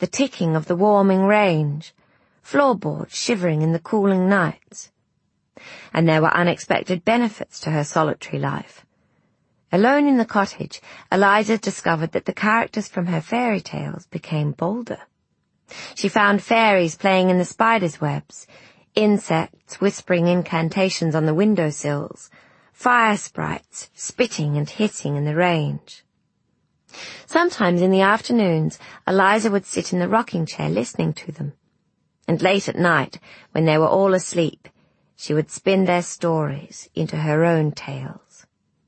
the ticking of the warming range, floorboards shivering in the cooling nights. And there were unexpected benefits to her solitary life. Alone in the cottage, Eliza discovered that the characters from her fairy tales became bolder. She found fairies playing in the spiders' webs, insects whispering incantations on the windowsills, fire sprites spitting and hissing in the range. Sometimes in the afternoons, Eliza would sit in the rocking chair listening to them, and late at night, when they were all asleep, she would spin their stories into her own tales.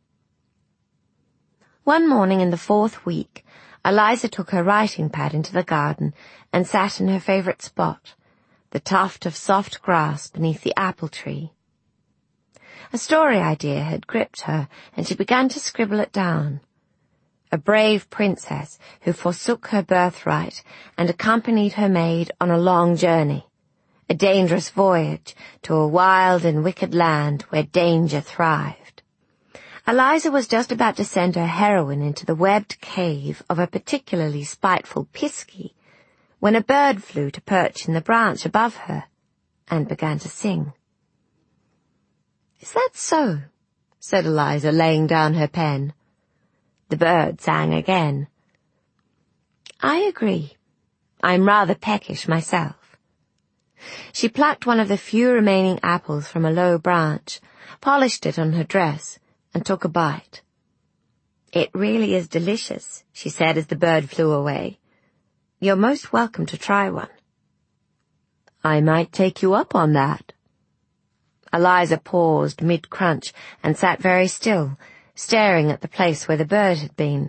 One morning in the 4th week, Eliza took her writing pad into the garden and sat in her favourite spot, the tuft of soft grass beneath the apple tree. A story idea had gripped her, and she began to scribble it down. A brave princess who forsook her birthright and accompanied her maid on a long journey, a dangerous voyage to a wild and wicked land where danger thrived. Eliza was just about to send her heroine into the webbed cave of a particularly spiteful Piskey, when a bird flew to perch in the branch above her and began to sing. "Is that so?" said Eliza, laying down her pen. The bird sang again. "I agree. I'm rather peckish myself." She plucked one of the few remaining apples from a low branch, polished it on her dress, and took a bite. "It really is delicious," she said as the bird flew away. "You're most welcome to try one." "I might take you up on that." Eliza paused mid-crunch and sat very still, staring at the place where the bird had been.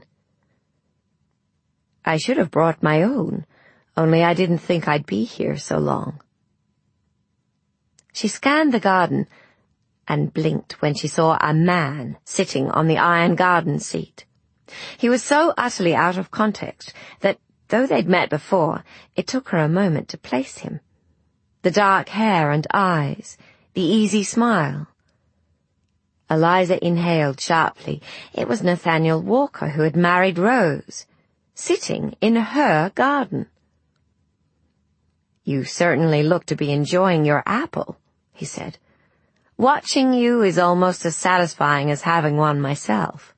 "I should have brought my own, only I didn't think I'd be here so long." She scanned the garden and blinked when she saw a man sitting on the iron garden seat. He was so utterly out of context that, though they'd met before, it took her a moment to place him. The dark hair and eyes, the easy smile. Eliza inhaled sharply. It was Nathaniel Walker, who had married Rose, sitting in her garden. "You certainly look to be enjoying your apple," he said. "Watching you is almost as satisfying as having one myself."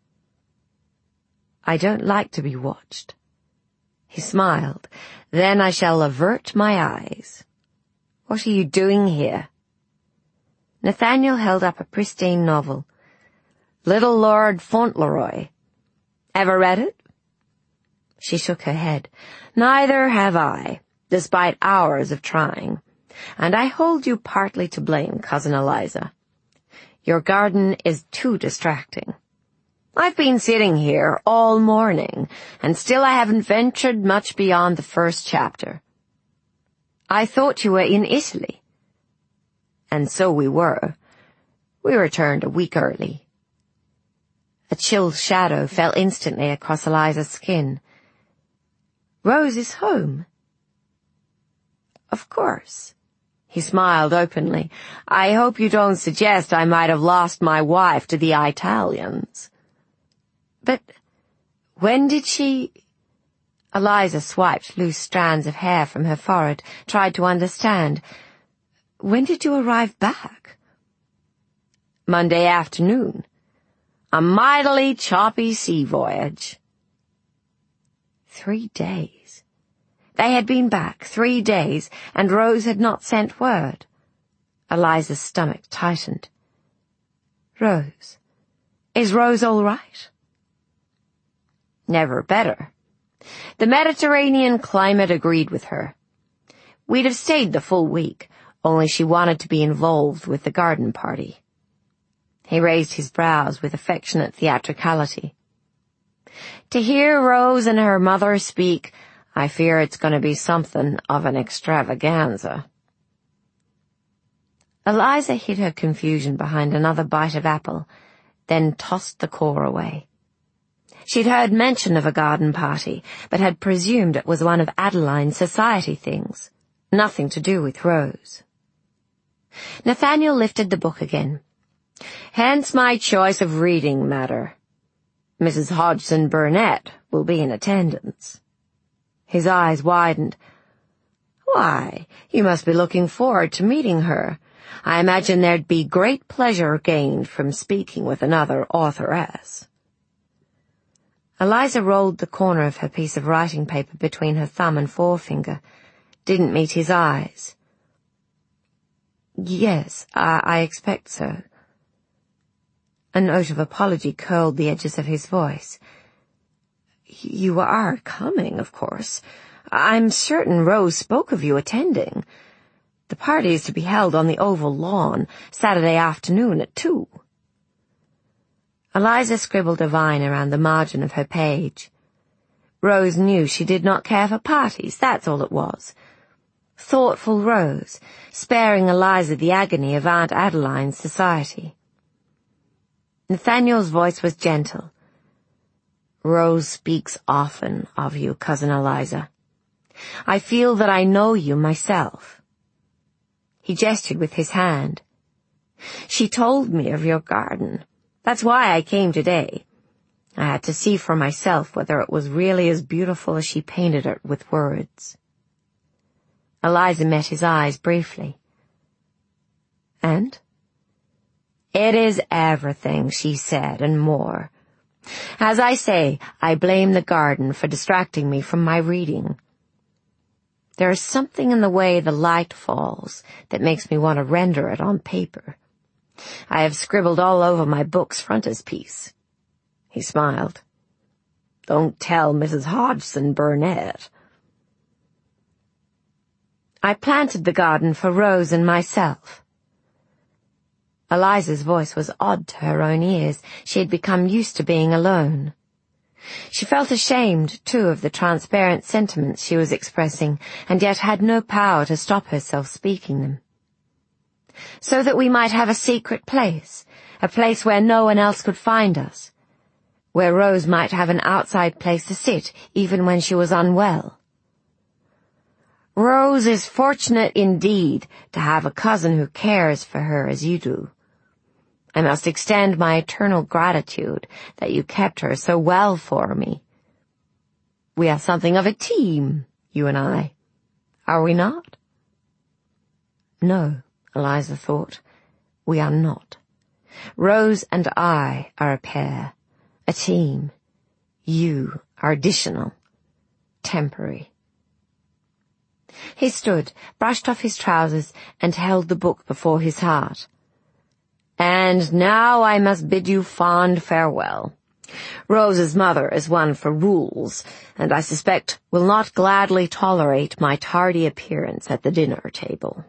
"I don't like to be watched." He smiled. "Then I shall avert my eyes. What are you doing here?" Nathaniel held up a pristine novel. "Little Lord Fauntleroy. Ever read it?" She shook her head. "Neither have I, despite hours of trying. And I hold you partly to blame, Cousin Eliza. Your garden is too distracting. I've been sitting here all morning, and still I haven't ventured much beyond the first chapter. I thought you were in Italy." And so we were. We returned a week early. A chill shadow fell instantly across Eliza's skin. "Rose is home?" "Of course." He smiled openly. "I hope you don't suggest I might have lost my wife to the Italians." "But when did she—" Eliza swiped loose strands of hair from her forehead, tried to understand. "When did you arrive back?" "Monday afternoon. A mightily choppy sea voyage." 3 days. They had been back 3 days, and Rose had not sent word. Eliza's stomach tightened. "Rose. Is Rose all right?" "Never better. The Mediterranean climate agreed with her. We'd have stayed the full week, only she wanted to be involved with the garden party." He raised his brows with affectionate theatricality. "To hear Rose and her mother speak, I fear it's going to be something of an extravaganza." Eliza hid her confusion behind another bite of apple, then tossed the core away. She'd heard mention of a garden party, but had presumed it was one of Adeline's society things, nothing to do with Rose. Nathaniel lifted the book again. "Hence my choice of reading matter. Mrs. Hodgson Burnett will be in attendance." His eyes widened. "Why, you must be looking forward to meeting her. I imagine there'd be great pleasure gained from speaking with another authoress." Eliza rolled the corner of her piece of writing paper between her thumb and forefinger, didn't meet his eyes. "Yes, I expect so." A note of apology curled the edges of his voice. "You are coming, of course. I'm certain Rose spoke of you attending. The party is to be held on the Oval Lawn, Saturday afternoon at 2. Eliza scribbled a vine around the margin of her page. Rose knew she did not care for parties, that's all it was. Thoughtful Rose, sparing Eliza the agony of Aunt Adeline's society. Nathaniel's voice was gentle. "Rose speaks often of you, Cousin Eliza. I feel that I know you myself." He gestured with his hand. "She told me of your garden. That's why I came today. I had to see for myself whether it was really as beautiful as she painted it with words." Eliza met his eyes briefly. "And?" "It is everything," she said, "and more. As I say, I blame the garden for distracting me from my reading. There is something in the way the light falls that makes me want to render it on paper. I have scribbled all over my book's frontispiece." He smiled. "Don't tell Mrs. Hodgson Burnett." "I planted the garden for Rose and myself." Eliza's voice was odd to her own ears. She had become used to being alone. She felt ashamed, too, of the transparent sentiments she was expressing, and yet had no power to stop herself speaking them. "So that we might have a secret place, a place where no one else could find us, where Rose might have an outside place to sit, even when she was unwell." "Rose is fortunate indeed to have a cousin who cares for her as you do. I must extend my eternal gratitude that you kept her so well for me. We are something of a team, you and I. Are we not?" No, Eliza thought, we are not. Rose and I are a pair, a team. You are additional, temporary. He stood, brushed off his trousers, and held the book before his heart. "And now I must bid you fond farewell. Rose's mother is one for rules, and I suspect will not gladly tolerate my tardy appearance at the dinner table."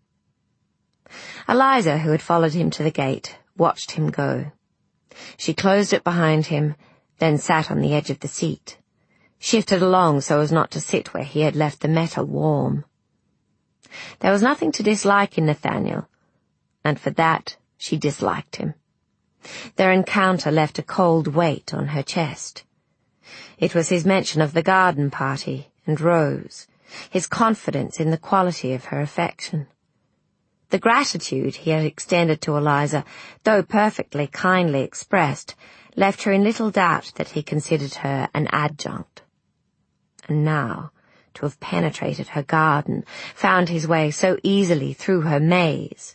Eliza, who had followed him to the gate, watched him go. She closed it behind him, then sat on the edge of the seat, shifted along so as not to sit where he had left the metal warm. There was nothing to dislike in Nathaniel, and for that she disliked him. Their encounter left a cold weight on her chest. It was his mention of the garden party and Rose, his confidence in the quality of her affection. The gratitude he had extended to Eliza, though perfectly kindly expressed, left her in little doubt that he considered her an adjunct. And now, to have penetrated her garden, found his way so easily through her maze.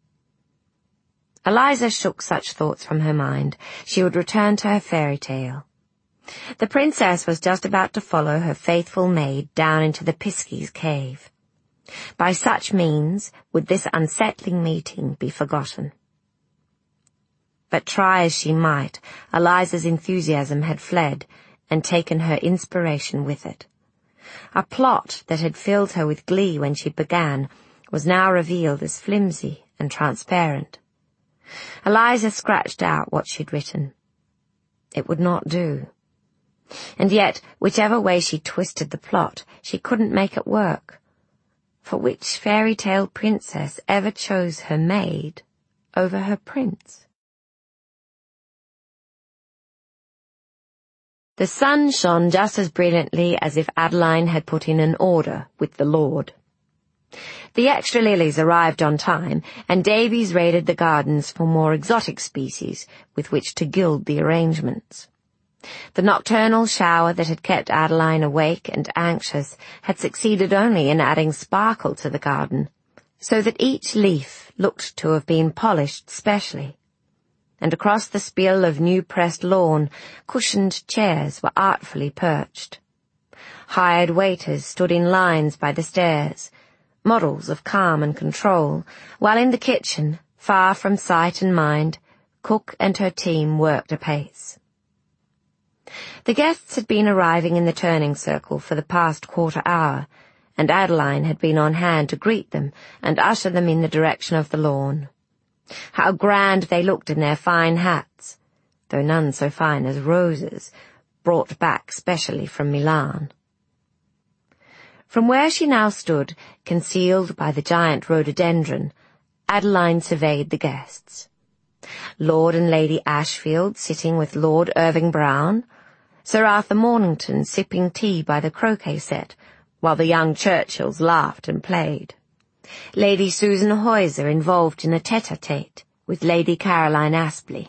Eliza shook such thoughts from her mind. She would return to her fairy tale. The princess was just about to follow her faithful maid down into the Piskie's cave. By such means would this unsettling meeting be forgotten. But try as she might, Eliza's enthusiasm had fled and taken her inspiration with it. A plot that had filled her with glee when she began was now revealed as flimsy and transparent. Eliza scratched out what she'd written. It would not do. And yet, whichever way she twisted the plot, she couldn't make it work. For which fairy tale princess ever chose her maid over her prince? The sun shone just as brilliantly as if Adeline had put in an order with the Lord. The extra lilies arrived on time, and Davies raided the gardens for more exotic species with which to gild the arrangements. The nocturnal shower that had kept Adeline awake and anxious had succeeded only in adding sparkle to the garden, so that each leaf looked to have been polished specially. And across the spill of new-pressed lawn, cushioned chairs were artfully perched. Hired waiters stood in lines by the stairs, models of calm and control, while in the kitchen, far from sight and mind, cook and her team worked apace. The guests had been arriving in the turning circle for the past quarter hour, and Adeline had been on hand to greet them and usher them in the direction of the lawn. How grand they looked in their fine hats, though none so fine as Rose's, brought back specially from Milan. From where she now stood, concealed by the giant rhododendron, Adeline surveyed the guests. Lord and Lady Ashfield sitting with Lord Irving Brown, Sir Arthur Mornington sipping tea by the croquet set, while the young Churchills laughed and played. Lady Susan Heuser involved in a tete-a-tete with Lady Caroline Aspley.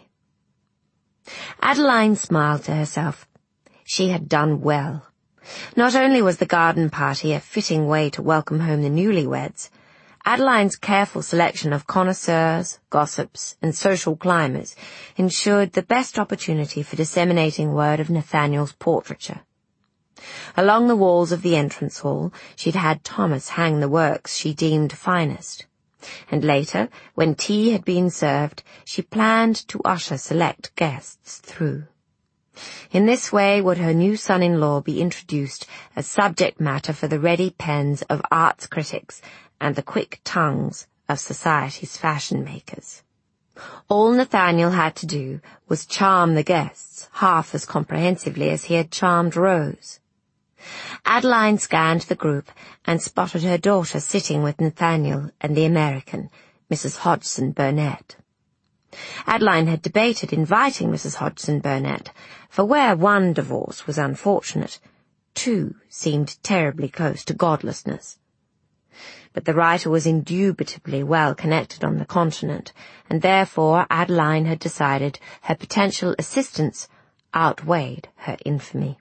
Adeline smiled to herself. She had done well. Not only was the garden party a fitting way to welcome home the newlyweds, Adeline's careful selection of connoisseurs, gossips, and social climbers ensured the best opportunity for disseminating word of Nathaniel's portraiture. Along the walls of the entrance hall, she'd had Thomas hang the works she deemed finest. And later, when tea had been served, she planned to usher select guests through. In this way would her new son-in-law be introduced as subject matter for the ready pens of arts critics and the quick tongues of society's fashion-makers. All Nathaniel had to do was charm the guests half as comprehensively as he had charmed Rose. Adeline scanned the group and spotted her daughter sitting with Nathaniel and the American, Mrs. Hodgson Burnett. Adeline had debated inviting Mrs. Hodgson Burnett, for where one divorce was unfortunate, two seemed terribly close to godlessness. But the writer was indubitably well connected on the continent, and therefore Adeline had decided her potential assistance outweighed her infamy.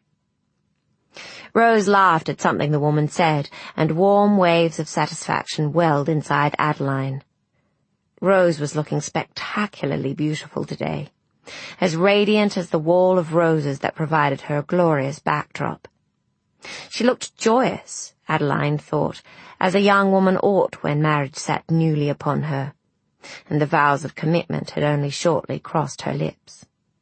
Rose laughed at something the woman said, and warm waves of satisfaction welled inside Adeline. Rose was looking spectacularly beautiful today, as radiant as the wall of roses that provided her a glorious backdrop. She looked joyous, Adeline thought, as a young woman ought when marriage sat newly upon her, and the vows of commitment had only shortly crossed her lips.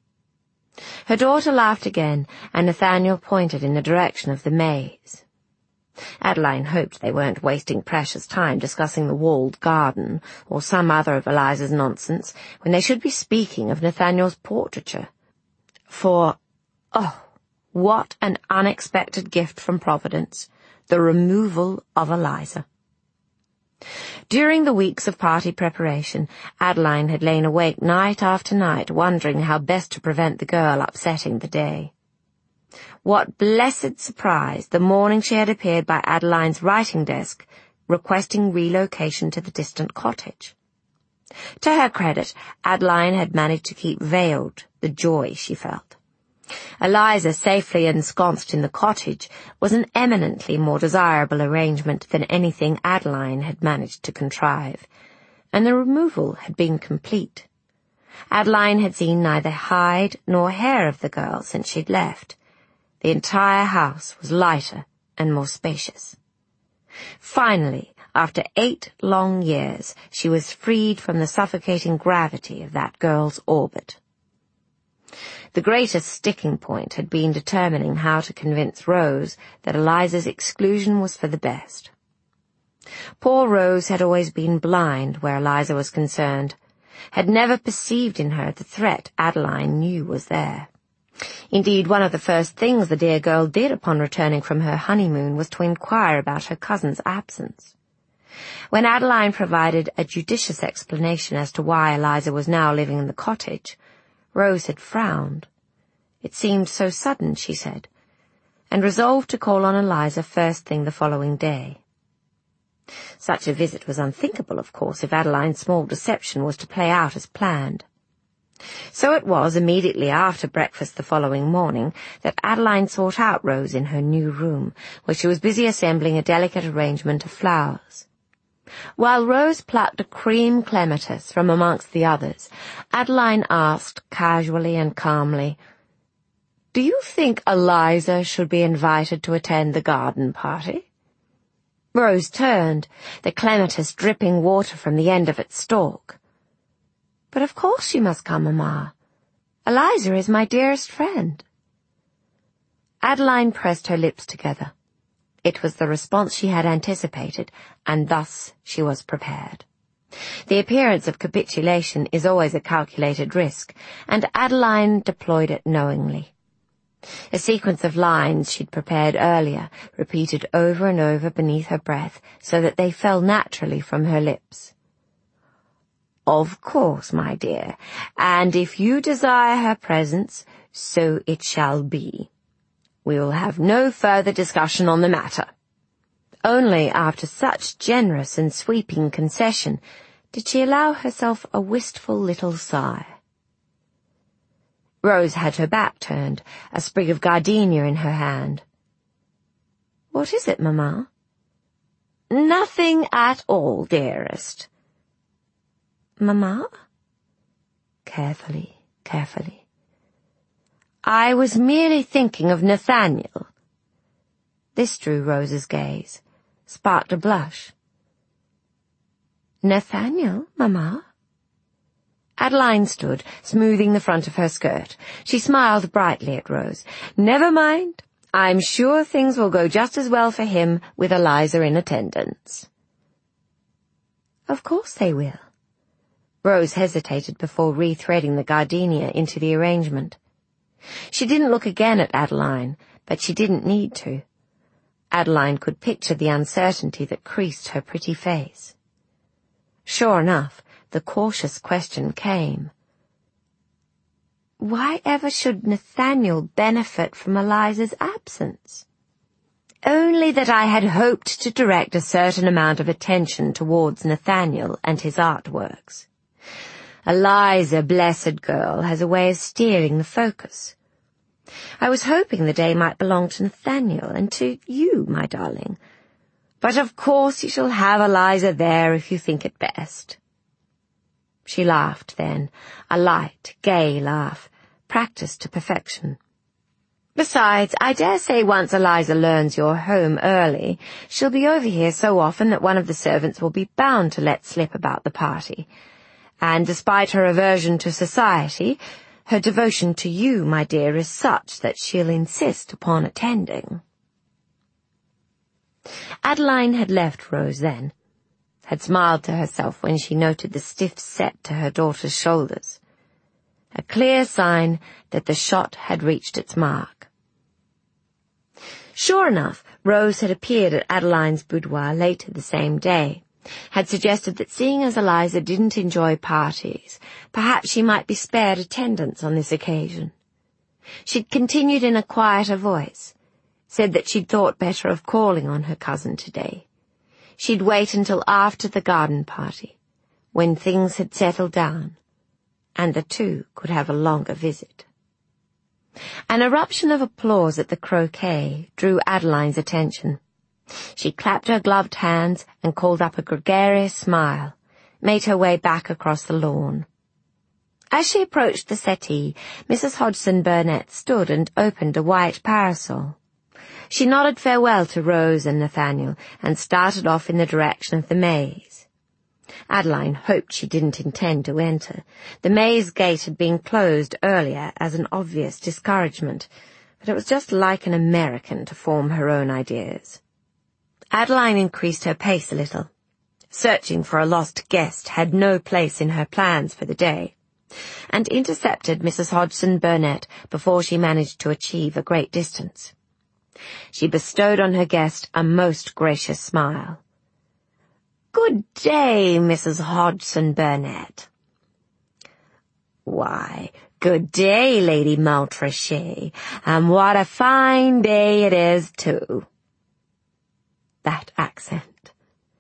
Her daughter laughed again, and Nathaniel pointed in the direction of the maze. Adeline hoped they weren't wasting precious time discussing the walled garden or some other of Eliza's nonsense when they should be speaking of Nathaniel's portraiture. For, oh, what an unexpected gift from Providence, the removal of Eliza. During the weeks of party preparation, Adeline had lain awake night after night wondering how best to prevent the girl upsetting the day. What blessed surprise the morning she had appeared by Adeline's writing desk, requesting relocation to the distant cottage. To her credit, Adeline had managed to keep veiled the joy she felt. Eliza safely ensconced in the cottage was an eminently more desirable arrangement than anything Adeline had managed to contrive, and the removal had been complete. Adeline had seen neither hide nor hair of the girl since she'd left. The entire house was lighter and more spacious. Finally, after 8 long years, she was freed from the suffocating gravity of that girl's orbit. The greatest sticking point had been determining how to convince Rose that Eliza's exclusion was for the best. Poor Rose had always been blind where Eliza was concerned, had never perceived in her the threat Adeline knew was there. Indeed, one of the first things the dear girl did upon returning from her honeymoon was to inquire about her cousin's absence. When Adeline provided a judicious explanation as to why Eliza was now living in the cottage, Rose had frowned. It seemed so sudden, she said, and resolved to call on Eliza first thing the following day. Such a visit was unthinkable, of course, if Adeline's small deception was to play out as planned. So it was immediately after breakfast the following morning that Adeline sought out Rose in her new room, where she was busy assembling a delicate arrangement of flowers. While Rose plucked a cream clematis from amongst the others, Adeline asked casually and calmly, "Do you think Eliza should be invited to attend the garden party?" Rose turned, the clematis dripping water from the end of its stalk. "But of course she must come, Mamma. Eliza is my dearest friend." Adeline pressed her lips together. It was the response she had anticipated, and thus she was prepared. The appearance of capitulation is always a calculated risk, and Adeline deployed it knowingly. A sequence of lines she'd prepared earlier, repeated over and over beneath her breath, so that they fell naturally from her lips. "Of course, my dear, and if you desire her presence, so it shall be. We will have no further discussion on the matter." Only after such generous and sweeping concession did she allow herself a wistful little sigh. Rose had her back turned, a sprig of gardenia in her hand. "What is it, Mamma?" "Nothing at all, dearest." "Mamma?" Carefully, carefully. "I was merely thinking of Nathaniel." This drew Rose's gaze, sparked a blush. "Nathaniel, Mamma?" Adeline stood, smoothing the front of her skirt. She smiled brightly at Rose. "Never mind. I'm sure things will go just as well for him with Eliza in attendance." "Of course they will." Rose hesitated before rethreading the gardenia into the arrangement. She didn't look again at Adeline, but she didn't need to. Adeline could picture the uncertainty that creased her pretty face. Sure enough, the cautious question came. "Why ever should Nathaniel benefit from Eliza's absence?" "Only that I had hoped to direct a certain amount of attention towards Nathaniel and his artworks. Eliza, blessed girl, has a way of steering the focus. I was hoping the day might belong to Nathaniel and to you, my darling. But of course you shall have Eliza there if you think it best." She laughed then, a light, gay laugh, practised to perfection. "Besides, I dare say once Eliza learns you're home early, she'll be over here so often that one of the servants will be bound to let slip about the party. And despite her aversion to society, her devotion to you, my dear, is such that she'll insist upon attending." Adeline had left Rose then, had smiled to herself when she noted the stiff set to her daughter's shoulders. A clear sign that the shot had reached its mark. Sure enough, Rose had appeared at Adeline's boudoir later the same day, had suggested that seeing as Eliza didn't enjoy parties, perhaps she might be spared attendance on this occasion. She'd continued in a quieter voice, said that she'd thought better of calling on her cousin today. She'd wait until after the garden party, when things had settled down, and the two could have a longer visit. An eruption of applause at the croquet drew Adeline's attention. She clapped her gloved hands and called up a gregarious smile, made her way back across the lawn. As she approached the settee, Mrs. Hodgson Burnett stood and opened a white parasol. She nodded farewell to Rose and Nathaniel and started off in the direction of the maze. Adeline hoped she didn't intend to enter. The maze gate had been closed earlier as an obvious discouragement, but it was just like an American to form her own ideas. Adeline increased her pace a little. Searching for a lost guest had no place in her plans for the day, and intercepted Mrs. Hodgson Burnett before she managed to achieve a great distance. She bestowed on her guest a most gracious smile. "Good day, Mrs. Hodgson Burnett." "Why, good day, Lady Monttrachet, and what a fine day it is, too." That accent.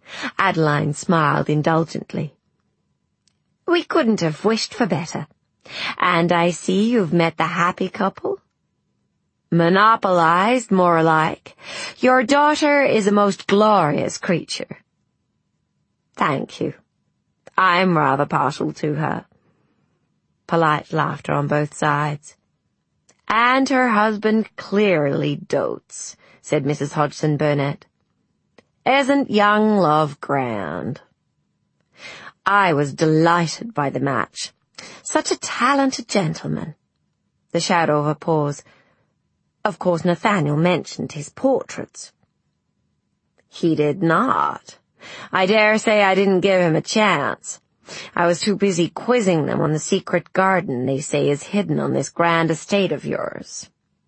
Adeline smiled indulgently. "We couldn't have wished for better. And I see you've met the happy couple? Monopolized, more like. Your daughter is a most glorious creature. Thank you. I'm rather partial to her. Polite laughter on both sides. And her husband clearly dotes, said Mrs. Hodgson Burnett. Isn't young love grand? I was delighted by the match. Such a talented gentleman. The shadow of a pause. Of course, Nathaniel mentioned his portraits. He did not. I dare say I didn't give him a chance. I was too busy quizzing them on the secret garden they say is hidden on this grand estate of yours.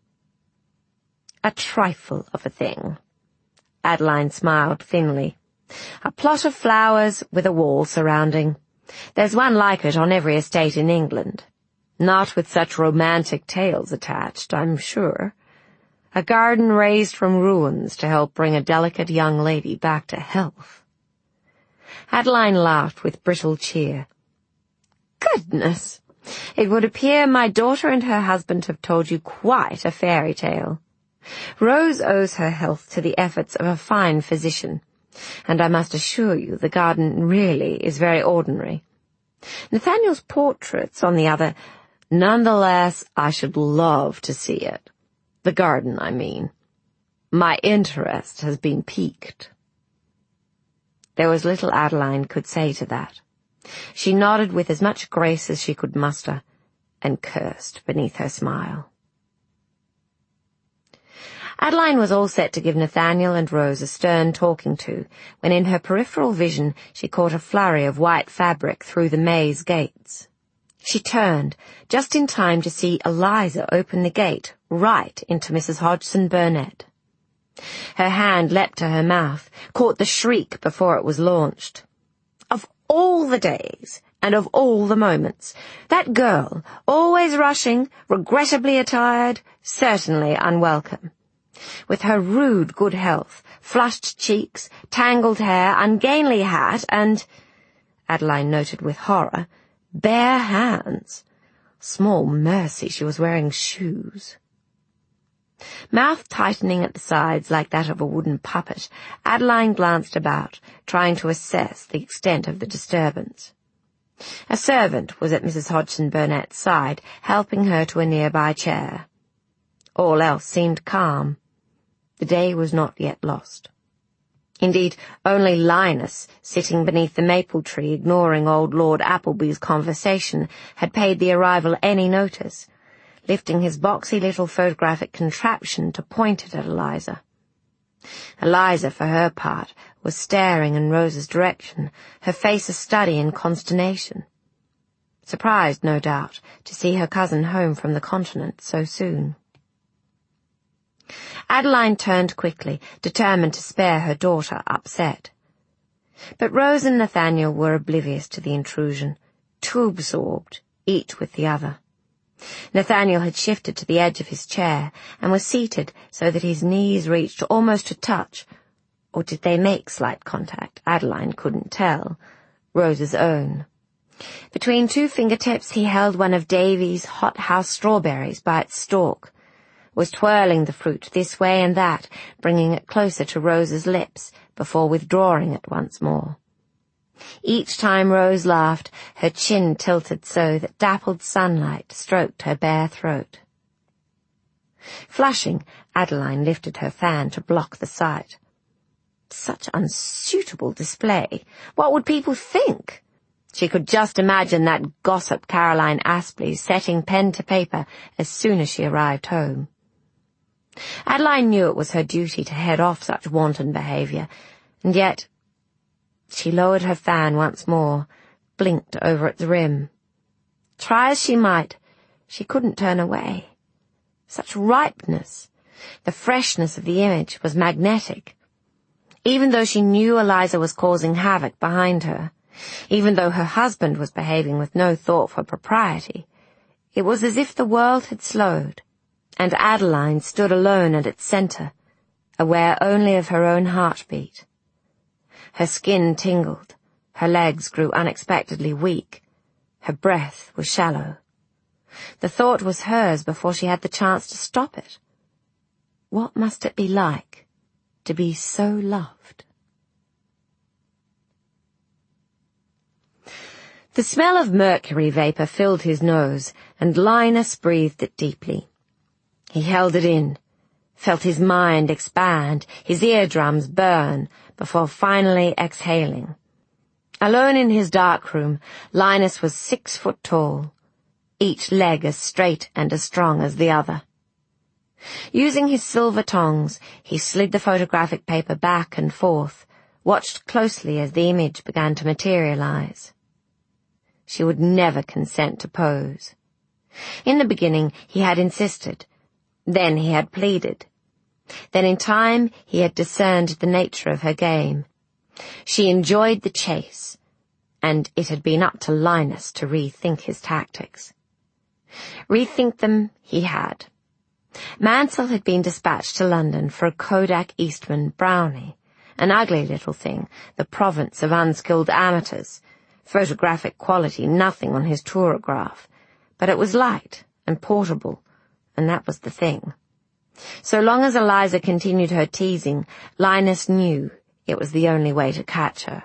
A trifle of a thing. Adeline smiled thinly. A plot of flowers with a wall surrounding. There's one like it on every estate in England. Not with such romantic tales attached, I'm sure. A garden raised from ruins to help bring a delicate young lady back to health. Adeline laughed with brittle cheer. Goodness! It would appear my daughter and her husband have told you quite a fairy tale. Rose owes her health to the efforts of a fine physician, and I must assure you the garden really is very ordinary. Nathaniel's portraits, on the other, nonetheless, I should love to see it. The garden, I mean. My interest has been piqued. There was little Adeline could say to that. She nodded with as much grace as she could muster, and cursed beneath her smile. Adeline was all set to give Nathaniel and Rose a stern talking to, when in her peripheral vision she caught a flurry of white fabric through the maze gates. She turned, just in time to see Eliza open the gate right into Mrs. Hodgson Burnett. Her hand leapt to her mouth, caught the shriek before it was launched. Of all the days, and of all the moments, that girl, always rushing, regrettably attired, certainly unwelcome. With her rude good health, flushed cheeks, tangled hair, ungainly hat, and, Adeline noted with horror, bare hands. Small mercy she was wearing shoes. Mouth tightening at the sides like that of a wooden puppet, Adeline glanced about, trying to assess the extent of the disturbance. A servant was at Mrs. Hodgson Burnett's side, helping her to a nearby chair. All else seemed calm. The day was not yet lost. Indeed, only Linus, sitting beneath the maple tree ignoring old Lord Appleby's conversation, had paid the arrival any notice, lifting his boxy little photographic contraption to point it at Eliza. Eliza, for her part, was staring in Rose's direction, her face a study in consternation. Surprised, no doubt, to see her cousin home from the continent so soon. Adeline turned quickly, determined to spare her daughter upset. But Rose and Nathaniel were oblivious to the intrusion, too absorbed, each with the other. Nathaniel had shifted to the edge of his chair and was seated so that his knees reached almost to touch, or did they make slight contact? Adeline couldn't tell. Rose's own. Between two fingertips he held one of Davy's hothouse strawberries by its stalk, was twirling the fruit this way and that, bringing it closer to Rose's lips before withdrawing it once more. Each time Rose laughed, her chin tilted so that dappled sunlight stroked her bare throat. Flushing, Adeline lifted her fan to block the sight. Such unsuitable display. What would people think? She could just imagine that gossip Caroline Aspley setting pen to paper as soon as she arrived home. Adeline knew it was her duty to head off such wanton behaviour, and yet she lowered her fan once more, blinked over its rim. Try as she might, she couldn't turn away. Such ripeness! The freshness of the image was magnetic. Even though she knew Eliza was causing havoc behind her, even though her husband was behaving with no thought for propriety, it was as if the world had slowed, and Adeline stood alone at its centre, aware only of her own heartbeat. Her skin tingled, her legs grew unexpectedly weak, her breath was shallow. The thought was hers before she had the chance to stop it. What must it be like to be so loved? The smell of mercury vapor filled his nose, and Linus breathed it deeply. He held it in, felt his mind expand, his eardrums burn, before finally exhaling. Alone in his dark room, Linus was 6 foot tall, each leg as straight and as strong as the other. Using his silver tongs, he slid the photographic paper back and forth, watched closely as the image began to materialize. She would never consent to pose. In the beginning, he had insisted. Then he had pleaded. Then in time, he had discerned the nature of her game. She enjoyed the chase, and it had been up to Linus to rethink his tactics. Rethink them he had. Mansell had been dispatched to London for a Kodak Eastman Brownie, an ugly little thing, the province of unskilled amateurs. Photographic quality nothing on his tourograph, but it was light and portable, and that was the thing. So long as Eliza continued her teasing, Linus knew it was the only way to catch her.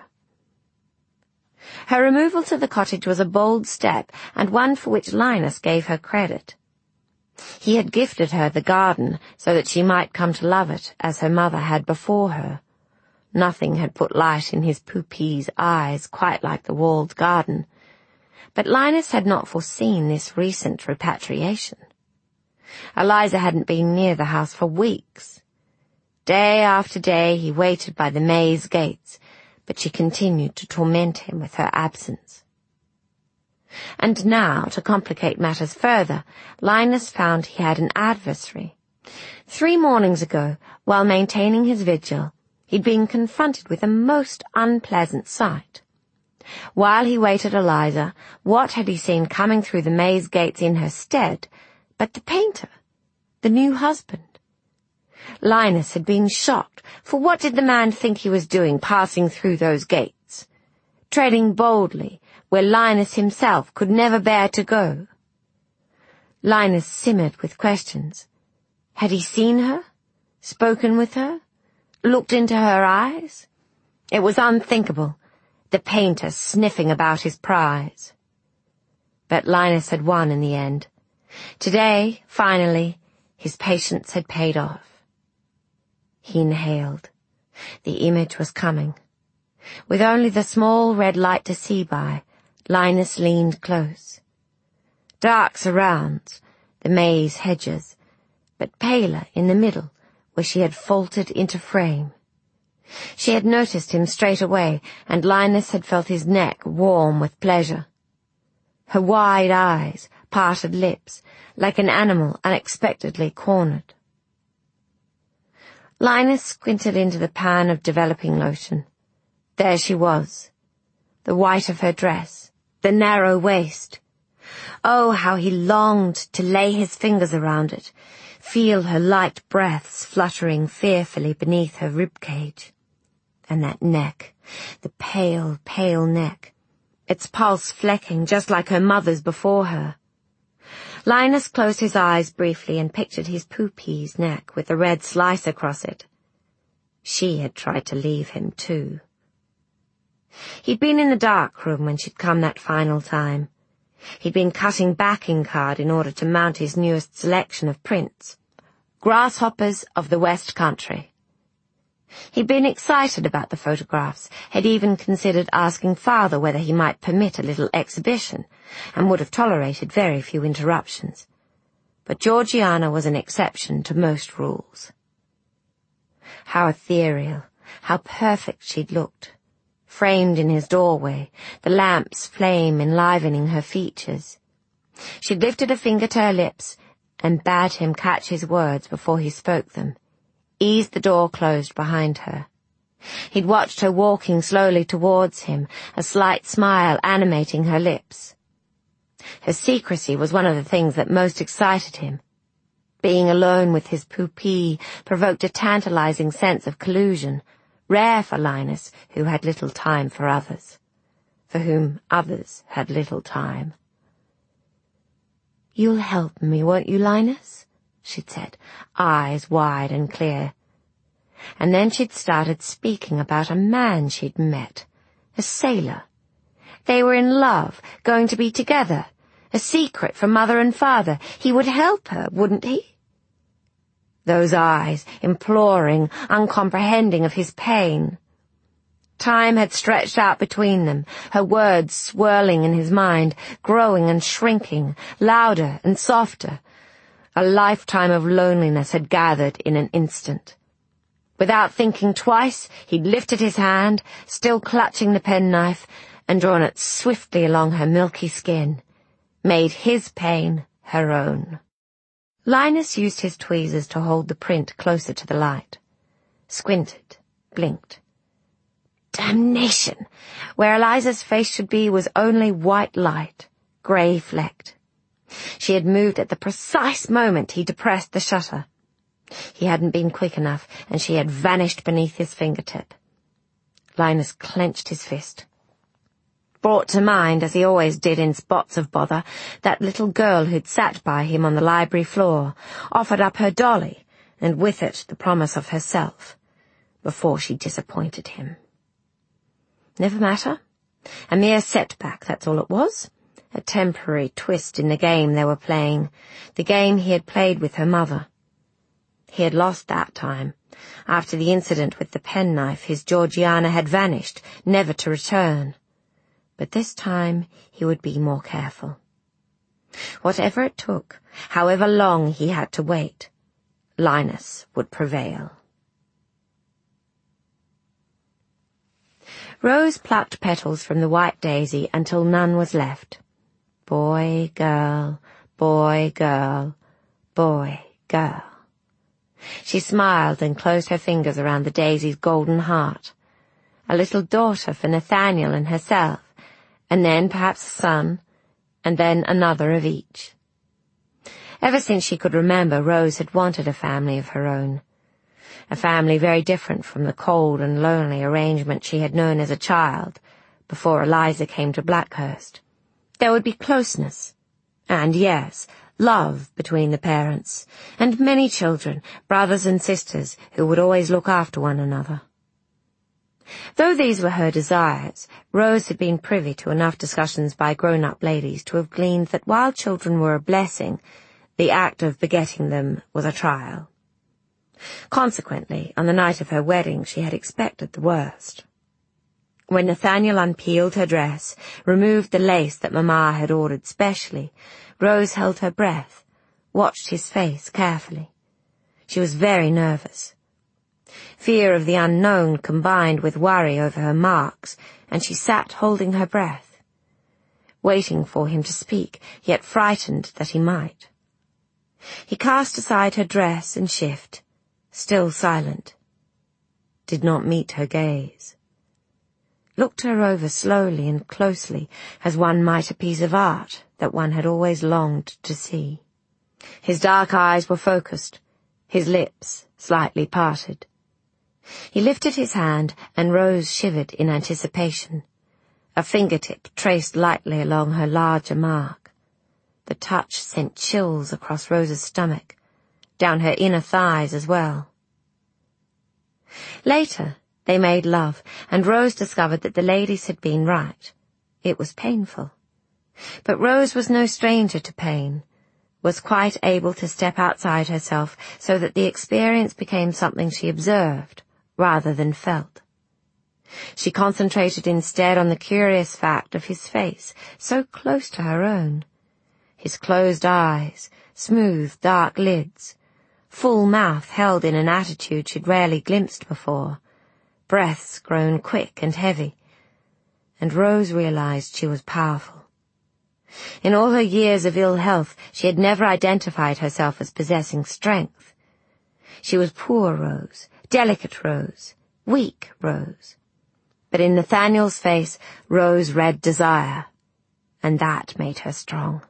Her removal to the cottage was a bold step, and one for which Linus gave her credit. He had gifted her the garden so that she might come to love it as her mother had before her. Nothing had put light in his Pupi's eyes quite like the walled garden. But Linus had not foreseen this recent repatriation. Eliza hadn't been near the house for weeks. Day after day he waited by the maze gates, but she continued to torment him with her absence. And now, to complicate matters further, Linus found he had an adversary. 3 mornings ago, while maintaining his vigil, he'd been confronted with a most unpleasant sight. While he waited Eliza, what had he seen coming through the maze gates in her stead but the painter, the new husband? Linus had been shocked, for what did the man think he was doing passing through those gates, treading boldly where Linus himself could never bear to go? Linus simmered with questions. Had he seen her? Spoken with her? Looked into her eyes? It was unthinkable, the painter sniffing about his prize. But Linus had won in the end. Today, finally, his patience had paid off. He inhaled. The image was coming. With only the small red light to see by, Linus leaned close. Dark surrounds, the maze hedges, but paler in the middle, where she had faltered into frame. She had noticed him straight away, and Linus had felt his neck warm with pleasure. Her wide eyes, parted lips, like an animal unexpectedly cornered. Linus squinted into the pan of developing lotion. There she was, the white of her dress, the narrow waist. Oh, how he longed to lay his fingers around it, feel her light breaths fluttering fearfully beneath her ribcage. And that neck, the pale, pale neck, its pulse flecking just like her mother's before her. Linus closed his eyes briefly and pictured his Pupi's neck with the red slice across it. She had tried to leave him too. He'd been in the dark room when she'd come that final time. He'd been cutting backing card in order to mount his newest selection of prints, Grasshoppers of the West Country. He'd been excited about the photographs, had even considered asking Father whether he might permit a little exhibition, and would have tolerated very few interruptions. But Georgiana was an exception to most rules. How ethereal, how perfect she'd looked, framed in his doorway, the lamp's flame enlivening her features. She'd lifted a finger to her lips and bade him catch his words before he spoke them, eased the door closed behind her. He'd watched her walking slowly towards him, a slight smile animating her lips. Her secrecy was one of the things that most excited him. Being alone with his Pupi provoked a tantalizing sense of collusion, rare for Linus, who had little time for others, for whom others had little time. "You'll help me, won't you, Linus?" she'd said, eyes wide and clear. And then she'd started speaking about a man she'd met, a sailor. They were in love, going to be together, a secret from mother and father. He would help her, wouldn't he? Those eyes, imploring, uncomprehending of his pain. Time had stretched out between them, her words swirling in his mind, growing and shrinking, louder and softer. A lifetime of loneliness had gathered in an instant. Without thinking twice, he'd lifted his hand, still clutching the penknife, and drawn it swiftly along her milky skin, made his pain her own. Linus used his tweezers to hold the print closer to the light. Squinted, blinked. Damnation! Where Eliza's face should be was only white light, grey-flecked. She had moved at the precise moment he depressed the shutter. He hadn't been quick enough, and she had vanished beneath his fingertip. Linus clenched his fist. Brought to mind, as he always did in spots of bother, that little girl who'd sat by him on the library floor, offered up her dolly, and with it the promise of herself, before she disappointed him. Never matter. A mere setback, that's all it was. A temporary twist in the game they were playing, the game he had played with her mother. He had lost that time. After the incident with the penknife, his Georgiana had vanished, never to return. But this time he would be more careful. Whatever it took, however long he had to wait, Linus would prevail. Rose plucked petals from the white daisy until none was left. Boy, girl, boy, girl, boy, girl. She smiled and closed her fingers around the daisy's golden heart. A little daughter for Nathaniel and herself, and then perhaps a son, and then another of each. Ever since she could remember, Rose had wanted a family of her own. A family very different from the cold and lonely arrangement she had known as a child, before Eliza came to Blackhurst. There would be closeness, and yes, love between the parents, and many children, brothers and sisters, who would always look after one another. Though these were her desires, Rose had been privy to enough discussions by grown-up ladies to have gleaned that while children were a blessing, the act of begetting them was a trial. Consequently, on the night of her wedding, she had expected the worst. When Nathaniel unpeeled her dress, removed the lace that Mamma had ordered specially, Rose held her breath, watched his face carefully. She was very nervous. Fear of the unknown combined with worry over her marks, and she sat holding her breath, waiting for him to speak, yet frightened that he might. He cast aside her dress and shift, still silent, did not meet her gaze. Looked her over slowly and closely, as one might a piece of art that one had always longed to see. His dark eyes were focused, his lips slightly parted. He lifted his hand, and Rose shivered in anticipation. A fingertip traced lightly along her larger mark. The touch sent chills across Rose's stomach, down her inner thighs as well. Later, they made love, and Rose discovered that the ladies had been right. It was painful. But Rose was no stranger to pain, was quite able to step outside herself so that the experience became something she observed rather than felt. She concentrated instead on the curious fact of his face, so close to her own. His closed eyes, smooth, dark lids, full mouth held in an attitude she'd rarely glimpsed before, breaths grown quick and heavy, and Rose realized she was powerful. In all her years of ill health, she had never identified herself as possessing strength. She was poor Rose, delicate Rose, weak Rose. But in Nathaniel's face, Rose read desire, and that made her strong.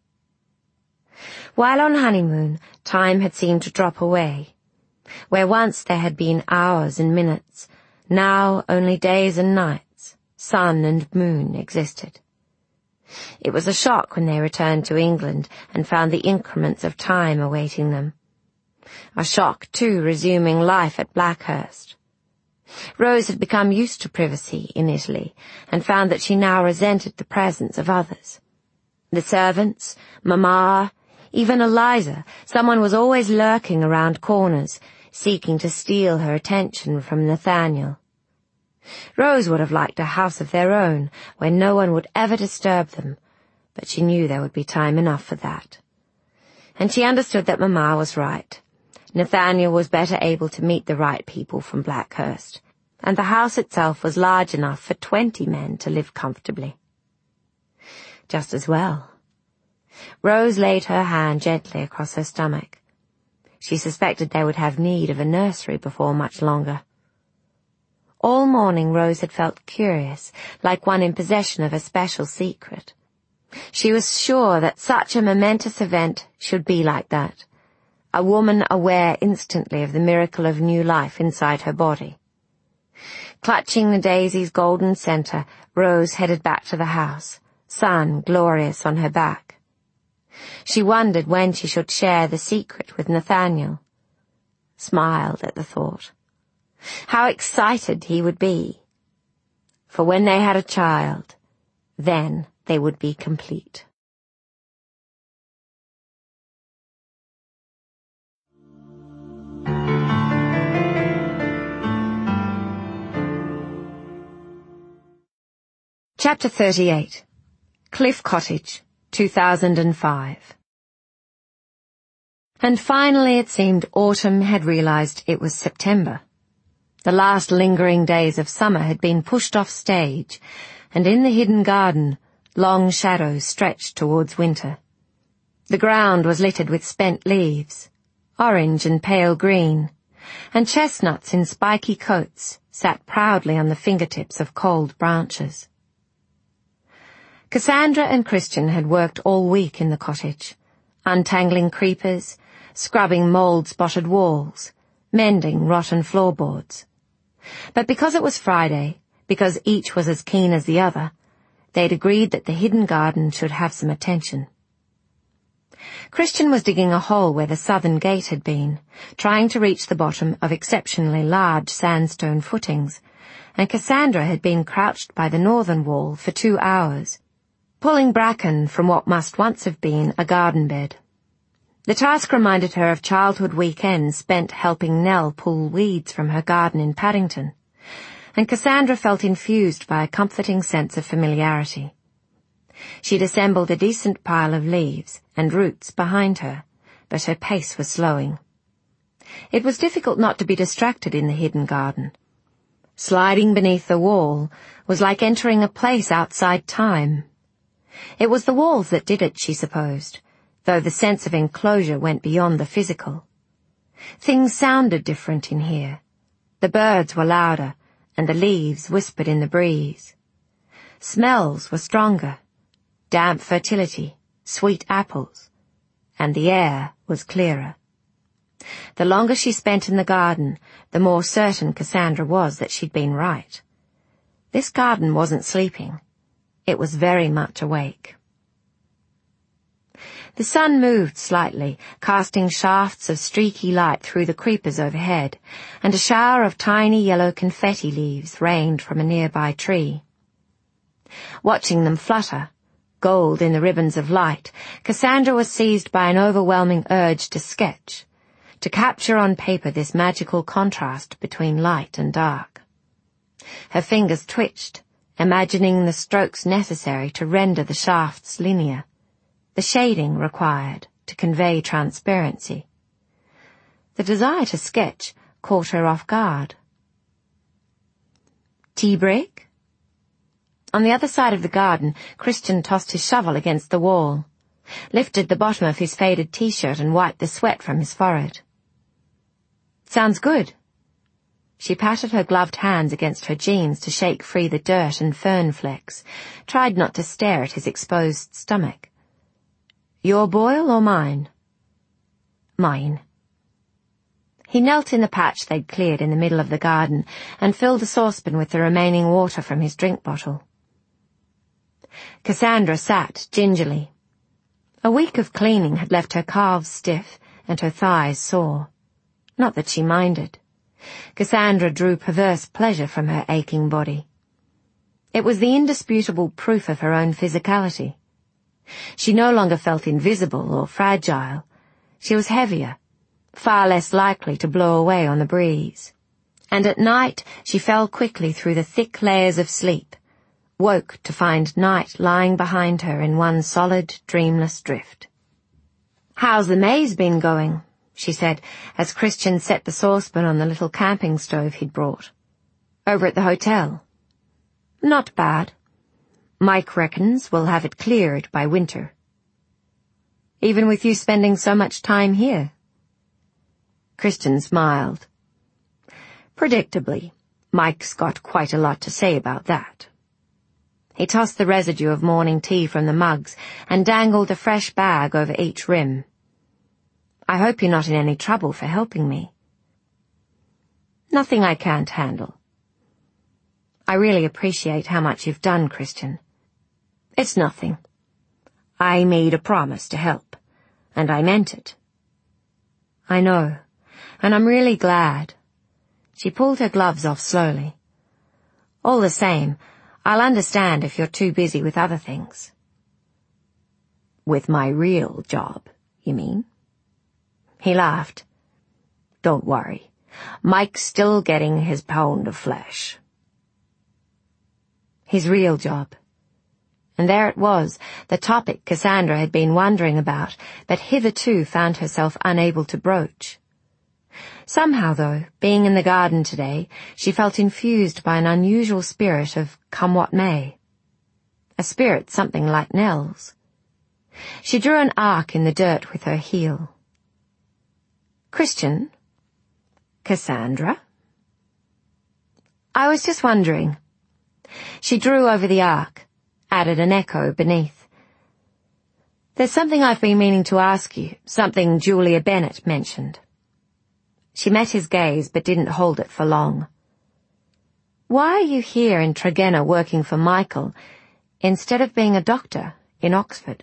While on honeymoon, time had seemed to drop away. Where once there had been hours and minutes, now only days and nights, sun and moon existed. It was a shock when they returned to England and found the increments of time awaiting them. A shock, too, resuming life at Blackhurst. Rose had become used to privacy in Italy and found that she now resented the presence of others. The servants, Mamma, even Eliza, someone was always lurking around corners, seeking to steal her attention from Nathaniel. Rose would have liked a house of their own, where no one would ever disturb them, but she knew there would be time enough for that. And she understood that Mamma was right. Nathaniel was better able to meet the right people from Blackhurst, and the house itself was large enough for 20 men to live comfortably. Just as well. Rose laid her hand gently across her stomach. She suspected they would have need of a nursery before much longer. All morning Rose had felt curious, like one in possession of a special secret. She was sure that such a momentous event should be like that. A woman aware instantly of the miracle of new life inside her body. Clutching the daisy's golden centre, Rose headed back to the house, sun glorious on her back. She wondered when she should share the secret with Nathaniel. Smiled at the thought. How excited he would be. For when they had a child, then they would be complete. Chapter 38. Cliff Cottage, 2005. And finally it seemed autumn had realized it was September. The last lingering days of summer had been pushed off stage, and in the hidden garden, long shadows stretched towards winter. The ground was littered with spent leaves, orange and pale green, and chestnuts in spiky coats sat proudly on the fingertips of cold branches. Cassandra and Christian had worked all week in the cottage, untangling creepers, scrubbing mould-spotted walls, mending rotten floorboards. But because it was Friday, because each was as keen as the other, they'd agreed that the hidden garden should have some attention. Christian was digging a hole where the southern gate had been, trying to reach the bottom of exceptionally large sandstone footings, and Cassandra had been crouched by the northern wall for 2 hours, pulling bracken from what must once have been a garden bed. The task reminded her of childhood weekends spent helping Nell pull weeds from her garden in Paddington, and Cassandra felt infused by a comforting sense of familiarity. She'd assembled a decent pile of leaves and roots behind her, but her pace was slowing. It was difficult not to be distracted in the hidden garden. Sliding beneath the wall was like entering a place outside time. It was the walls that did it, she supposed, though the sense of enclosure went beyond the physical. Things sounded different in here. The birds were louder, and the leaves whispered in the breeze. Smells were stronger. Damp fertility, sweet apples, and the air was clearer. The longer she spent in the garden, the more certain Cassandra was that she'd been right. This garden wasn't sleeping. It was very much awake. The sun moved slightly, casting shafts of streaky light through the creepers overhead, and a shower of tiny yellow confetti leaves rained from a nearby tree. Watching them flutter, gold in the ribbons of light, Cassandra was seized by an overwhelming urge to sketch, to capture on paper this magical contrast between light and dark. Her fingers twitched, imagining the strokes necessary to render the shafts linear, the shading required to convey transparency. The desire to sketch caught her off guard. Tea break? On the other side of the garden, Christian tossed his shovel against the wall, lifted the bottom of his faded T-shirt and wiped the sweat from his forehead. Sounds good. She patted her gloved hands against her jeans to shake free the dirt and fern flecks, tried not to stare at his exposed stomach. Your boil or mine? Mine. He knelt in the patch they'd cleared in the middle of the garden and filled a saucepan with the remaining water from his drink bottle. Cassandra sat gingerly. A week of cleaning had left her calves stiff and her thighs sore. Not that she minded. Cassandra drew perverse pleasure from her aching body. It was the indisputable proof of her own physicality. She no longer felt invisible or fragile. She was heavier, far less likely to blow away on the breeze. And at night she fell quickly through the thick layers of sleep, woke to find night lying behind her in one solid, dreamless drift. "How's the maze been going?" she said, as Christian set the saucepan on the little camping stove he'd brought. "Over at the hotel?" "Not bad. Mike reckons we'll have it cleared by winter." "Even with you spending so much time here?" Christian smiled. "Predictably, Mike's got quite a lot to say about that." He tossed the residue of morning tea from the mugs and dangled a fresh bag over each rim. "I hope you're not in any trouble for helping me." "Nothing I can't handle." "I really appreciate how much you've done, Christian." "It's nothing. I made a promise to help, and I meant it." "I know, and I'm really glad." She pulled her gloves off slowly. "All the same, I'll understand if you're too busy with other things." "With my real job, you mean?" He laughed. "Don't worry. Mike's still getting his pound of flesh." His real job. And there it was, the topic Cassandra had been wondering about, but hitherto found herself unable to broach. Somehow, though, being in the garden today, she felt infused by an unusual spirit of come what may. A spirit something like Nell's. She drew an arc in the dirt with her heel. "Christian?" "Cassandra?" "I was just wondering." She drew over the arc, added an echo beneath. "There's something I've been meaning to ask you, something Julia Bennett mentioned." She met his gaze but didn't hold it for long. "Why are you here in Tregenna working for Michael instead of being a doctor in Oxford?"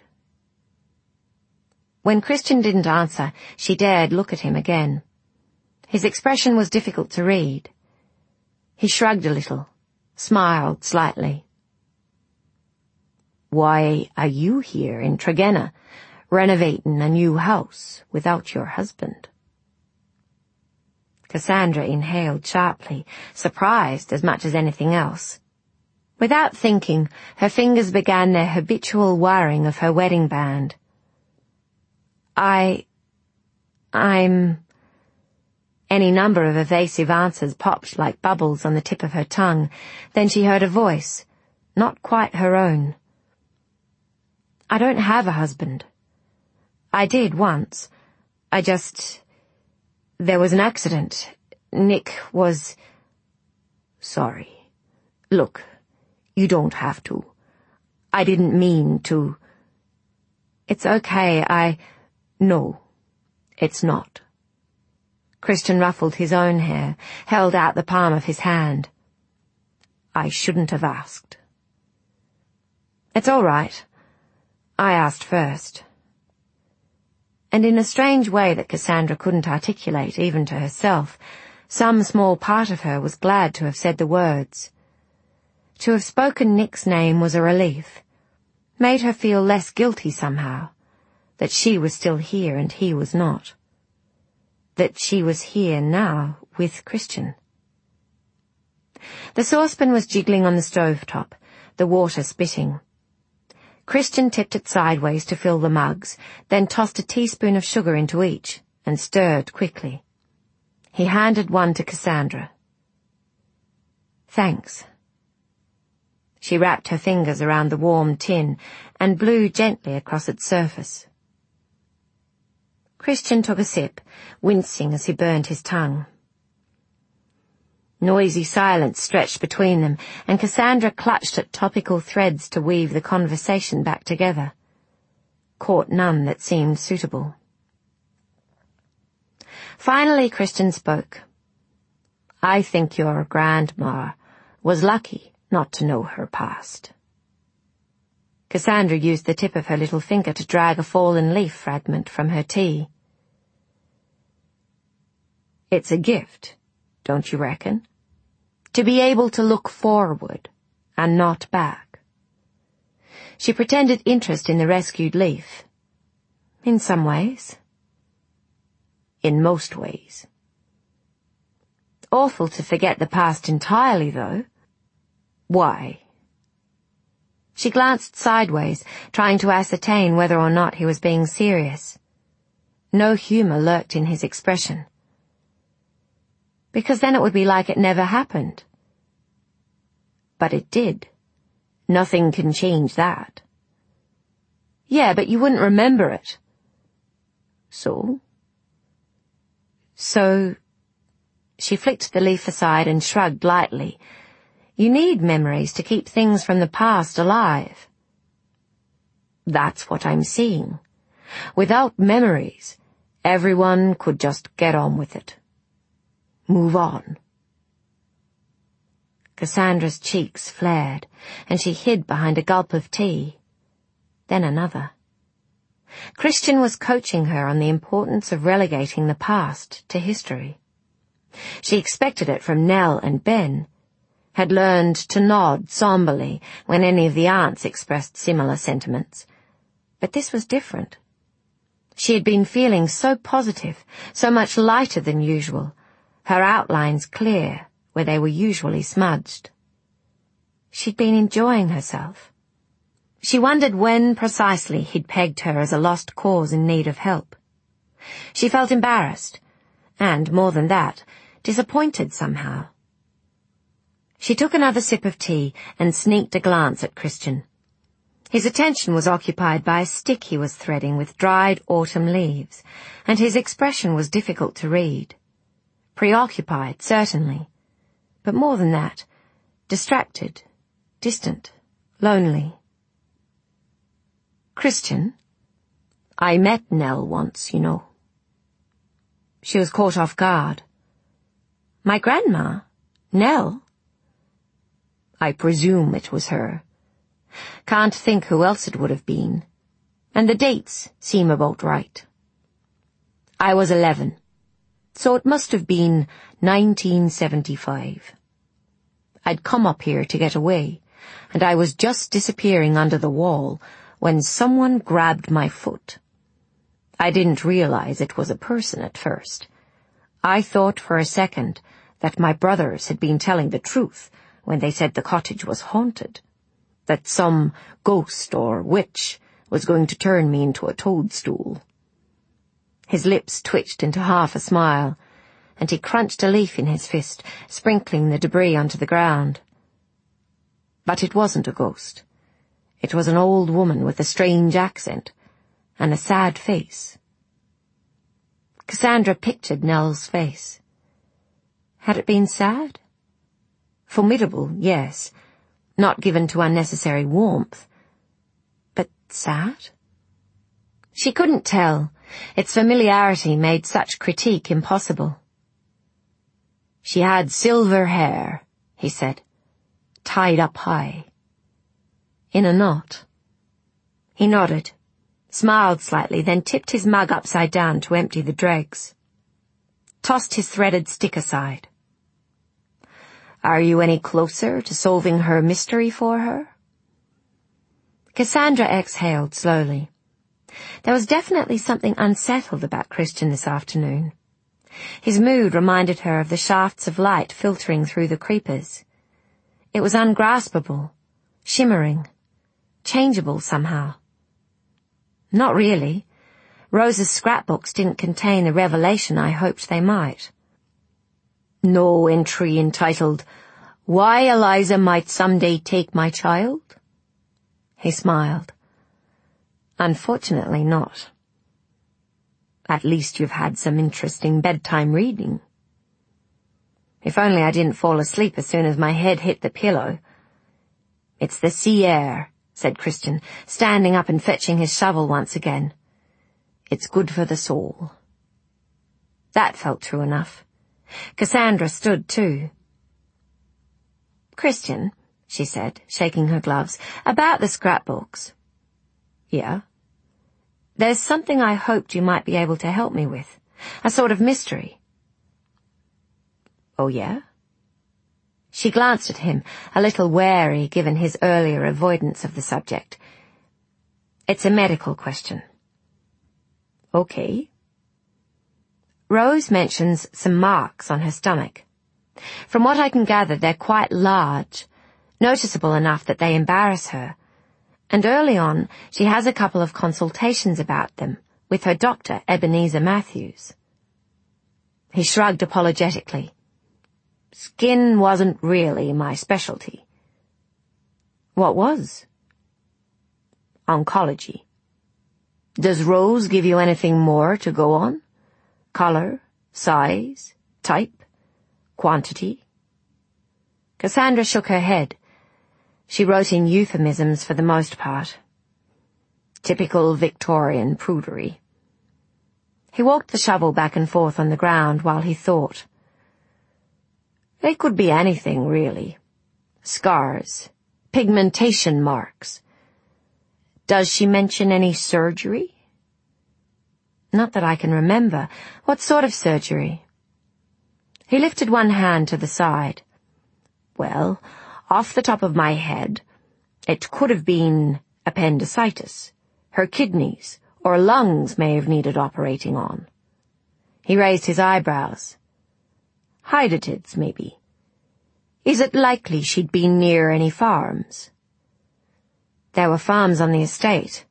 When Christian didn't answer, she dared look at him again. His expression was difficult to read. He shrugged a little, smiled slightly. "Why are you here in Tregenna, renovating a new house without your husband?" Cassandra inhaled sharply, surprised as much as anything else. Without thinking, her fingers began their habitual wiring of her wedding band. I'm... Any number of evasive answers popped like bubbles on the tip of her tongue. Then she heard a voice, not quite her own. "I don't have a husband. I did once. There was an accident. Nick was..." "Sorry. Look, you don't have to. I didn't mean to..." "It's okay, No, it's not." Christian ruffled his own hair, held out the palm of his hand. "I shouldn't have asked." "It's all right. I asked first." And in a strange way that Cassandra couldn't articulate even to herself, some small part of her was glad to have said the words. To have spoken Nick's name was a relief, made her feel less guilty somehow, that she was still here and he was not. That she was here now with Christian. The saucepan was jiggling on the stovetop, the water spitting. Christian tipped it sideways to fill the mugs, then tossed a teaspoon of sugar into each, and stirred quickly. He handed one to Cassandra. "Thanks." She wrapped her fingers around the warm tin and blew gently across its surface. Christian took a sip, wincing as he burned his tongue. Noisy silence stretched between them, and Cassandra clutched at topical threads to weave the conversation back together. Caught none that seemed suitable. Finally Christian spoke. "I think your grandma was lucky not to know her past." Cassandra used the tip of her little finger to drag a fallen leaf fragment from her tea. It's a gift, don't you reckon? To be able to look forward and not back. She pretended interest in the rescued leaf. In some ways. In most ways. Awful to forget the past entirely, though. Why? She glanced sideways, trying to ascertain whether or not he was being serious. No humour lurked in his expression. Because then it would be like it never happened. But it did. Nothing can change that. Yeah, but you wouldn't remember it. So? She flicked the leaf aside and shrugged lightly. You need memories to keep things from the past alive. That's what I'm seeing. Without memories, everyone could just get on with it. Move on. Cassandra's cheeks flared, and she hid behind a gulp of tea. Then another. Christian was coaching her on the importance of relegating the past to history. She expected it from Nell and Ben, had learned to nod somberly when any of the aunts expressed similar sentiments. But this was different. She had been feeling so positive, so much lighter than usual, her outlines clear where they were usually smudged. She'd been enjoying herself. She wondered when precisely he'd pegged her as a lost cause in need of help. She felt embarrassed, and, more than that, disappointed somehow. She took another sip of tea and sneaked a glance at Christian. His attention was occupied by a stick he was threading with dried autumn leaves, and his expression was difficult to read. Preoccupied, certainly, but more than that, distracted, distant, lonely. Christian, I met Nell once, you know. She was caught off guard. My grandma? Nell? I presume it was her. Can't think who else it would have been. And the dates seem about right. I was 11, so it must have been 1975. I'd come up here to get away, and I was just disappearing under the wall when someone grabbed my foot. I didn't realize it was a person at first. I thought for a second that my brothers had been telling the truth when they said the cottage was haunted, that some ghost or witch was going to turn me into a toadstool. His lips twitched into half a smile, and he crunched a leaf in his fist, sprinkling the debris onto the ground. But it wasn't a ghost. It was an old woman with a strange accent and a sad face. Cassandra pictured Nell's face. Had it been sad? Formidable, yes, not given to unnecessary warmth. But sad? She couldn't tell. Its familiarity made such critique impossible. She had silver hair, he said, tied up high. In a knot. He nodded, smiled slightly, then tipped his mug upside down to empty the dregs. Tossed his threaded stick aside. Are you any closer to solving her mystery for her? Cassandra exhaled slowly. There was definitely something unsettled about Christian this afternoon. His mood reminded her of the shafts of light filtering through the creepers. It was ungraspable, shimmering, changeable somehow. Not really. Rose's scrapbooks didn't contain the revelation I hoped they might. No entry entitled, Why Eliza Might Someday Take My Child? He smiled. Unfortunately not. At least you've had some interesting bedtime reading. If only I didn't fall asleep as soon as my head hit the pillow. It's the sea air, said Christian, standing up and fetching his shovel once again. It's good for the soul. That felt true enough. Cassandra stood too. Christian, she said, shaking her gloves, about the scrapbooks. Yeah? There's something I hoped you might be able to help me with. A sort of mystery. Oh, yeah? She glanced at him, a little wary given his earlier avoidance of the subject. It's a medical question. Okay. Rose mentions some marks on her stomach. From what I can gather, they're quite large, noticeable enough that they embarrass her. And early on, she has a couple of consultations about them with her doctor, Ebenezer Matthews. He shrugged apologetically. Skin wasn't really my specialty. What was? Oncology. Does Rose give you anything more to go on? Color, size, type, quantity? Cassandra shook her head. She wrote in euphemisms for the most part. Typical Victorian prudery. He walked the shovel back and forth on the ground while he thought. They could be anything, really. Scars, pigmentation marks. Does she mention any surgery? Not that I can remember. What sort of surgery? He lifted one hand to the side. Well, off the top of my head, it could have been appendicitis. Her kidneys or lungs may have needed operating on. He raised his eyebrows. Hydatids, maybe. Is it likely she'd been near any farms? There were farms on the estate.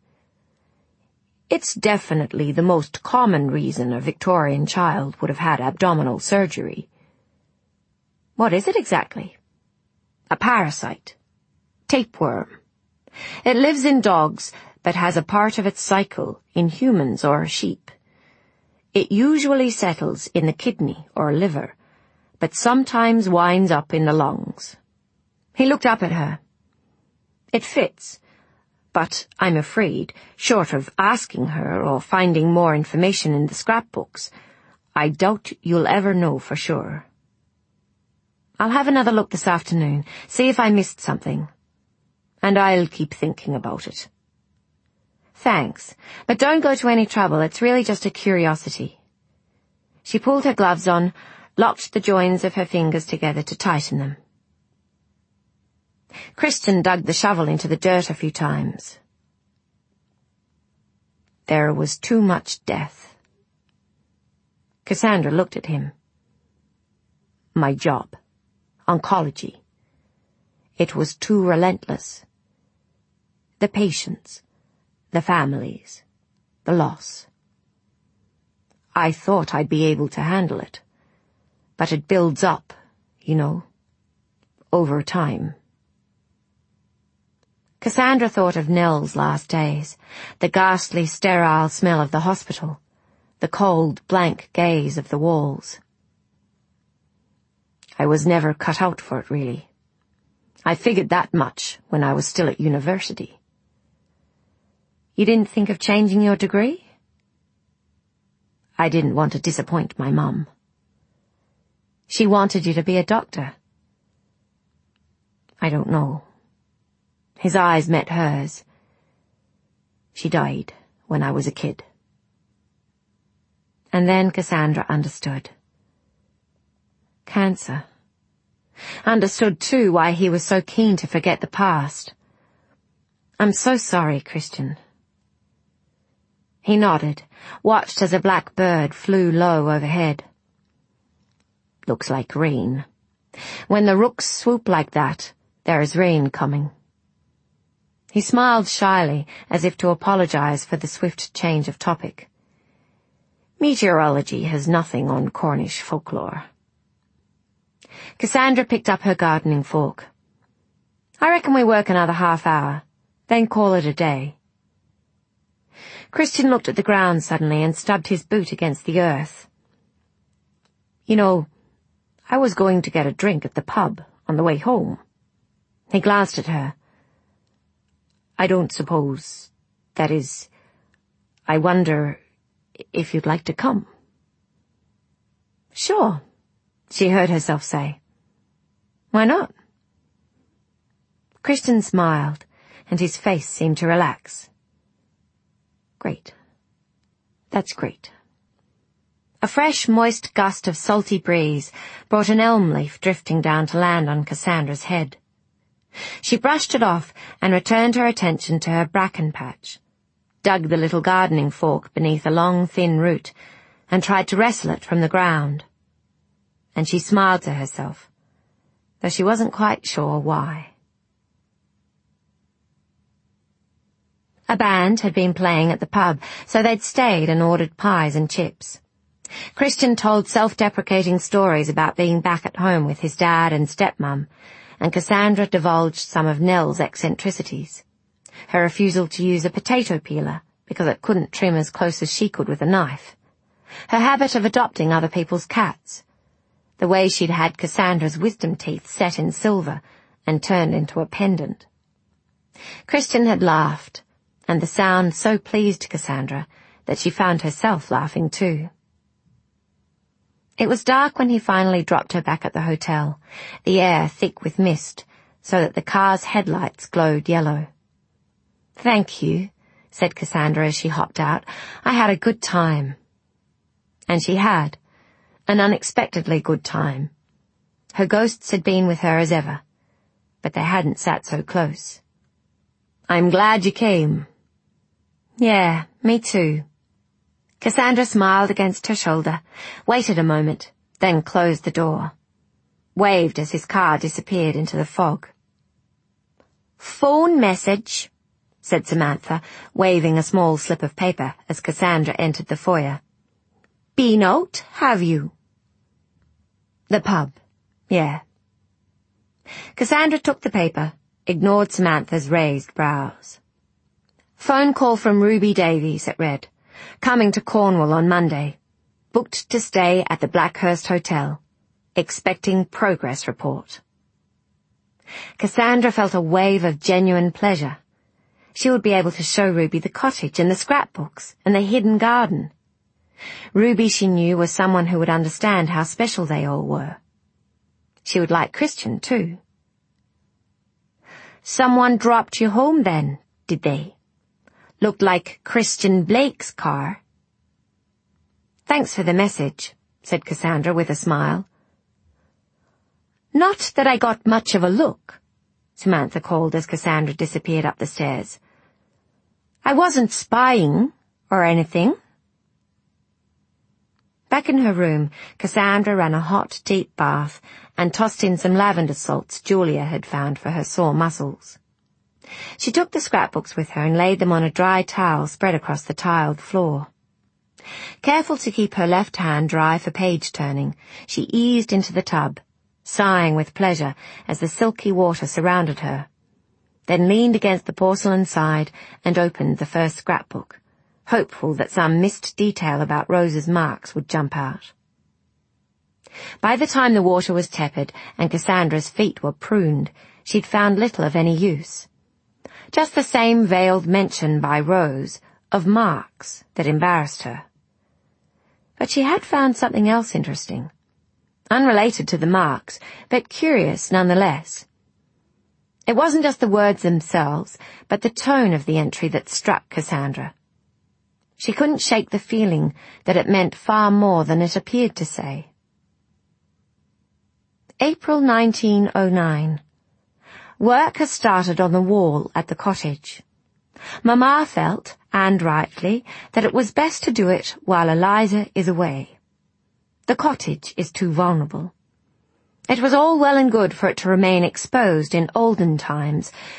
It's definitely the most common reason a Victorian child would have had abdominal surgery. What is it exactly? A parasite. Tapeworm. It lives in dogs, but has a part of its cycle in humans or sheep. It usually settles in the kidney or liver, but sometimes winds up in the lungs. He looked up at her. It fits, but I'm afraid, short of asking her or finding more information in the scrapbooks, I doubt you'll ever know for sure. I'll have another look this afternoon, see if I missed something. And I'll keep thinking about it. Thanks, but don't go to any trouble, it's really just a curiosity. She pulled her gloves on, locked the joins of her fingers together to tighten them. Christian dug the shovel into the dirt a few times. There was too much death. Cassandra looked at him. My job. Oncology. It was too relentless. The patients, the families, the loss. I thought I'd be able to handle it, but it builds up, you know, over time. Cassandra thought of Nell's last days, the ghastly, sterile smell of the hospital, the cold, blank gaze of the walls. I was never cut out for it, really. I figured that much when I was still at university. You didn't think of changing your degree? I didn't want to disappoint my mum. She wanted you to be a doctor. I don't know. His eyes met hers. She died when I was a kid. And then Cassandra understood. Cancer. Understood, too, why he was so keen to forget the past. I'm so sorry, Christian. He nodded, watched as a black bird flew low overhead. Looks like rain. When the rooks swoop like that, there is rain coming. He smiled shyly, as if to apologize for the swift change of topic. Meteorology has nothing on Cornish folklore. Cassandra picked up her gardening fork. I reckon we work another half hour, then call it a day. Christian looked at the ground suddenly and stubbed his boot against the earth. You know, I was going to get a drink at the pub on the way home. He glanced at her. I don't suppose, that is, I wonder if you'd like to come. Sure, she heard herself say. Why not? Christian smiled, and his face seemed to relax. Great. That's great. A fresh, moist gust of salty breeze brought an elm leaf drifting down to land on Cassandra's head. She brushed it off and returned her attention to her bracken patch, dug the little gardening fork beneath a long, thin root, and tried to wrestle it from the ground. And she smiled to herself, though she wasn't quite sure why. A band had been playing at the pub, so they'd stayed and ordered pies and chips. Christian told self-deprecating stories about being back at home with his dad and stepmum, and Cassandra divulged some of Nell's eccentricities. Her refusal to use a potato peeler, because it couldn't trim as close as she could with a knife. Her habit of adopting other people's cats. The way she'd had Cassandra's wisdom teeth set in silver and turned into a pendant. Christian had laughed, and the sound so pleased Cassandra that she found herself laughing too. It was dark when he finally dropped her back at the hotel, the air thick with mist, so that the car's headlights glowed yellow. "Thank you," said Cassandra as she hopped out. "I had a good time." And she had. An unexpectedly good time. Her ghosts had been with her as ever, but they hadn't sat so close. "I'm glad you came." "Yeah, me too." Cassandra smiled against her shoulder, waited a moment, then closed the door. Waved as his car disappeared into the fog. "Phone message," said Samantha, waving a small slip of paper as Cassandra entered the foyer. "Been out, have you?" "The pub, yeah." Cassandra took the paper, ignored Samantha's raised brows. "Phone call from Ruby Davies," it read. "Coming to Cornwall on Monday. Booked to stay at the Blackhurst Hotel. Expecting progress report." Cassandra felt a wave of genuine pleasure. She would be able to show Ruby the cottage and the scrapbooks and the hidden garden. Ruby, she knew, was someone who would understand how special they all were. She would like Christian, too. "Someone dropped you home then, did they? Looked like Christian Blake's car." "Thanks for the message," said Cassandra with a smile. "Not that I got much of a look," Samantha called as Cassandra disappeared up the stairs. "I wasn't spying or anything." Back in her room, Cassandra ran a hot, deep bath and tossed in some lavender salts Julia had found for her sore muscles. She took the scrapbooks with her and laid them on a dry towel spread across the tiled floor. Careful to keep her left hand dry for page-turning, she eased into the tub, sighing with pleasure as the silky water surrounded her, then leaned against the porcelain side and opened the first scrapbook, hopeful that some missed detail about Rose's marks would jump out. By the time the water was tepid and Cassandra's feet were pruned, she'd found little of any use. Just the same veiled mention by Rose of marks that embarrassed her. But she had found something else interesting. Unrelated to the marks, but curious nonetheless. It wasn't just the words themselves, but the tone of the entry that struck Cassandra. She couldn't shake the feeling that it meant far more than it appeared to say. April 1909. Work has started on the wall at the cottage. Mamma felt, and rightly, that it was best to do it while Eliza is away. The cottage is too vulnerable. It was all well and good for it to remain exposed in olden times,